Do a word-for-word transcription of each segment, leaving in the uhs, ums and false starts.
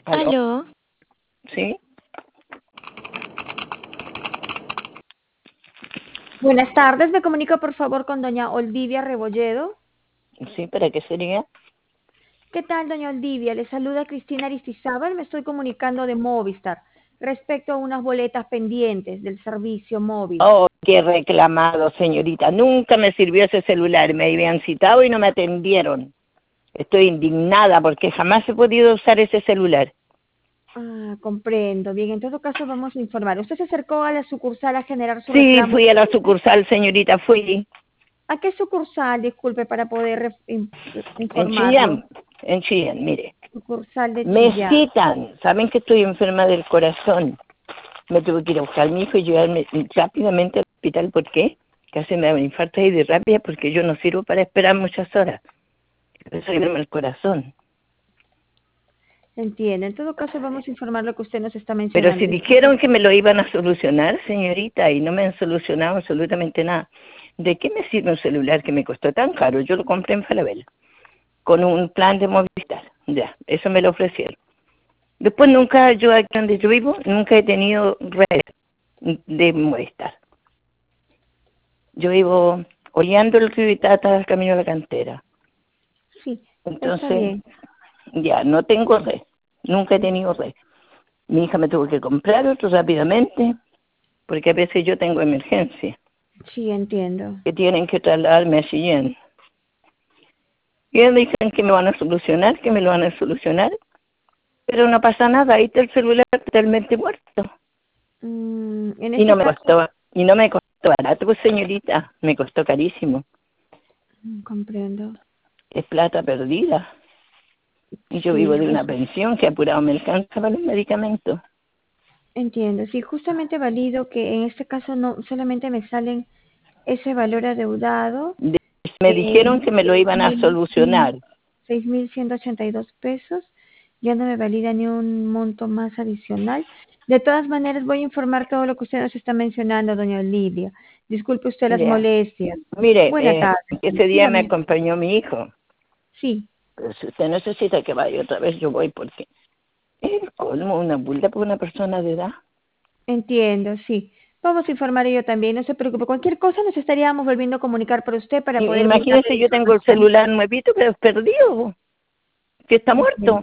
¿Aló? Aló, ¿Sí? Buenas tardes, me comunico por favor con doña Olivia Rebolledo. ¿Sí? ¿Para qué sería? ¿Qué tal, doña Olivia? Le saluda Cristina Aristizábal, me estoy comunicando de Movistar respecto a unas boletas pendientes del servicio móvil. Oh, qué reclamado, señorita. Nunca me sirvió ese celular. Me habían citado y no me atendieron. Estoy indignada porque jamás he podido usar ese celular. Ah, comprendo. Bien, en todo caso vamos a informar. ¿Usted se acercó a la sucursal a generar su Sí, reclamo? fui a la sucursal, señorita, fui. ¿A qué sucursal, disculpe, para poder re- in- En informarlo? Chillán, en Chillán, mire. Sucursal de Me Chillán. citan. Saben que estoy enferma del corazón. Me tuve que ir a buscar a mi hijo y llevarme rápidamente al hospital. ¿Por qué? Casi me da un infarto ahí de rápida porque yo no sirvo para esperar muchas horas. Eso es el corazón. Entiendo. En todo caso vamos a informar lo que usted nos está Pero si mencionando. dijeron que me lo iban a solucionar, señorita, y no me han solucionado absolutamente nada, ¿de qué me sirve un celular que me costó tan caro? Yo lo compré en Falabella, con un plan de Movistar. Ya, eso me lo ofrecieron. Después nunca, yo aquí donde yo vivo, nunca he tenido red de Movistar. Yo vivo oleando el río Itata al camino a la cantera. Sí, está Entonces, bien. ya, no tengo red. Nunca he tenido red. Mi hija me tuvo que comprar otro rápidamente, porque a veces yo tengo emergencia, Sí, entiendo. que tienen que trasladarme a Chillán. Y ellos dicen que me van a solucionar, que me lo van a solucionar, pero no pasa nada, ahí está el celular totalmente muerto. Mm, en Y este no me caso, costó, y no me costó barato, pues señorita, me costó carísimo. mm, comprendo. Es plata perdida. Y yo vivo Sí, de una jus- pensión que apurado me alcanza para los medicamentos. entiendo. Sí, justamente valido que en este caso no solamente me salen ese valor adeudado De- me de dijeron que me lo seis iban a mil solucionar. seis mil ciento ochenta y dos pesos. Ya no me valida ni un monto más adicional. De todas maneras, voy a informar todo lo que usted nos está mencionando, doña Olivia. Disculpe usted las Ya. molestias. Mire, Buena eh, tarde. ese día me Dígame. acompañó mi hijo. Sí, Pero si usted necesita que vaya otra vez, yo voy porque es como una burla por una persona de edad. entiendo, sí. Vamos a informar yo también, no se preocupe. Cualquier cosa nos estaríamos volviendo a comunicar por usted para I- poder brindarle Imagínese, la yo tengo el información. celular nuevito, pero perdido, que está muerto. Entiendo.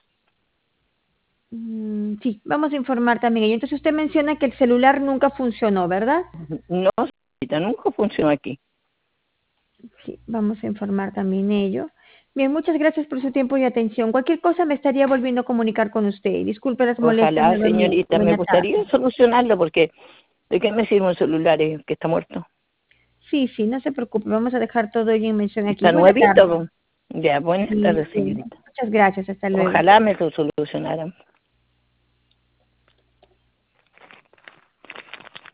Mm, sí, vamos a informar también. Y entonces usted menciona que el celular nunca funcionó, ¿verdad? No, señorita, nunca funcionó aquí. Sí, vamos a informar también ello. Bien, muchas gracias por su tiempo y atención. Cualquier cosa me estaría volviendo a comunicar con usted. Disculpe las molestias Ojalá, nuevamente. señorita, me Buenas gustaría tardes. solucionarlo porque ¿de qué me sirve un celular eh, que está muerto? Sí, sí, no se preocupe. Vamos a dejar todo ello en mención aquí. Está Buenas tardes. nuevito. Ya, buenas Sí, tardes, sí. señorita. Muchas gracias. Hasta luego. Ojalá me lo solucionaran.